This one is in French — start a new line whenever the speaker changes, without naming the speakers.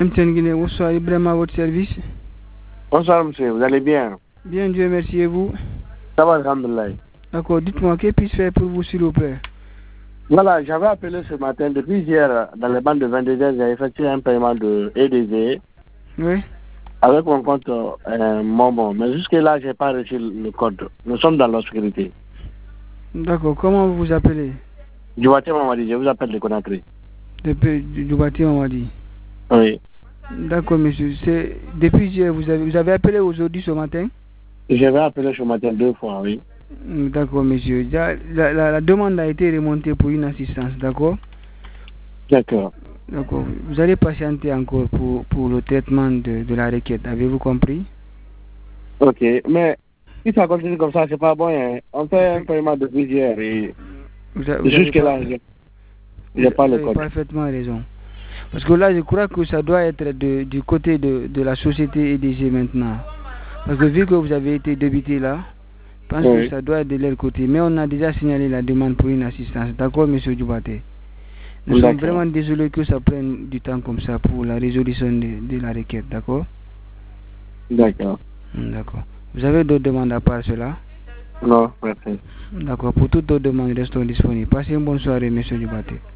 MTN Guinée, bonsoir, Ibrahim à votre service.
Bonsoir monsieur, vous allez bien?
Bien, Dieu merci, et vous?
Ça va, alhamdoulilah.
D'accord, dites-moi, que puis-je faire pour vous s'il vous plaît?
Voilà, j'avais appelé ce matin, depuis hier, dans les bandes de 22h, j'ai effectué un paiement de EDG.
Oui.
Avec mon compte Momo, mais jusque-là, je n'ai pas reçu le code. Nous sommes dans l'obscurité.
D'accord, comment vous vous appelez?
Djoubaté Mamadi, je vous appelle de Conakry.
Depuis Djoubaté Mamadi.
Oui.
D'accord, monsieur. C'est depuis hier, vous avez appelé aujourd'hui ce matin?
Je vais appeler ce matin 2 fois, oui.
D'accord, monsieur. La demande a été remontée pour une assistance, d'accord?
D'accord.
D'accord. Vous allez patienter encore pour le traitement de la requête. Avez-vous compris?
Ok, mais si ça continue comme ça, c'est pas bon. Hein. On fait un paiement depuis hier et jusque-là, je n'ai pas le code.
Vous avez parfaitement raison. Parce que là, je crois que ça doit être du côté de la société EDG maintenant. Parce que vu que vous avez été débité là, je pense que ça doit être de leur côté. Mais on a déjà signalé la demande pour une assistance. D'accord, monsieur Djoubaté? Nous sommes vraiment désolés que ça prenne du temps comme ça pour la résolution de la requête. D'accord?
D'accord.
D'accord. Vous avez d'autres demandes à part cela?
Non, merci.
D'accord. Pour toutes d'autres demandes, restons disponibles. Passez une bonne soirée, monsieur Djoubaté.